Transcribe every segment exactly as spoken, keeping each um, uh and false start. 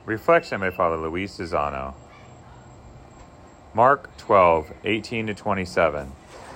Reflection by Father Luis Zizano. Mark twelve, eighteen to twenty-seven.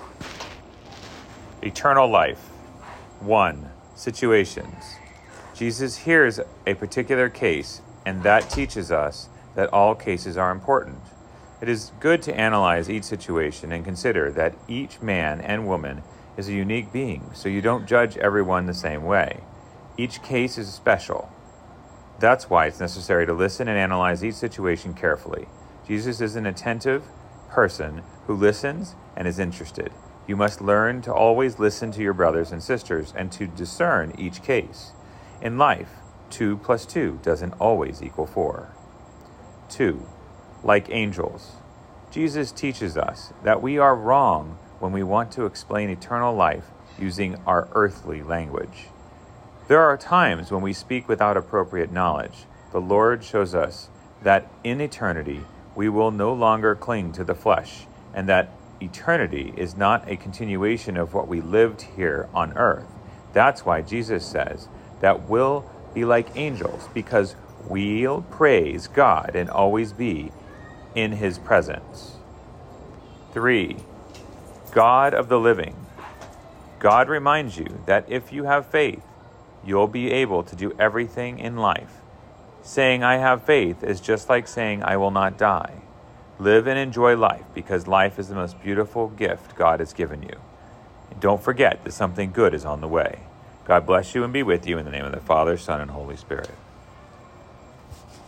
Eternal life. one. Situations. Jesus hears a particular case, and that teaches us that all cases are important. It is good to analyze each situation and consider that each man and woman is a unique being, so you don't judge everyone the same way. Each case is special. That's why it's necessary to listen and analyze each situation carefully. Jesus is an attentive person who listens and is interested. You must learn to always listen to your brothers and sisters and to discern each case. In life, two plus two doesn't always equal four. two. Like angels. Jesus teaches us that we are wrong when we want to explain eternal life using our earthly language. There are times when we speak without appropriate knowledge. The Lord shows us that in eternity we will no longer cling to the flesh, and that eternity is not a continuation of what we lived here on earth. That's why Jesus says that we'll be like angels, because we'll praise God and always be in his presence. three. God of the living. God reminds you that if you have faith, you'll be able to do everything in life. Saying I have faith is just like saying I will not die. Live and enjoy life, because life is the most beautiful gift God has given you. And don't forget that something good is on the way. God bless you and be with you in the name of the Father, Son, and Holy Spirit.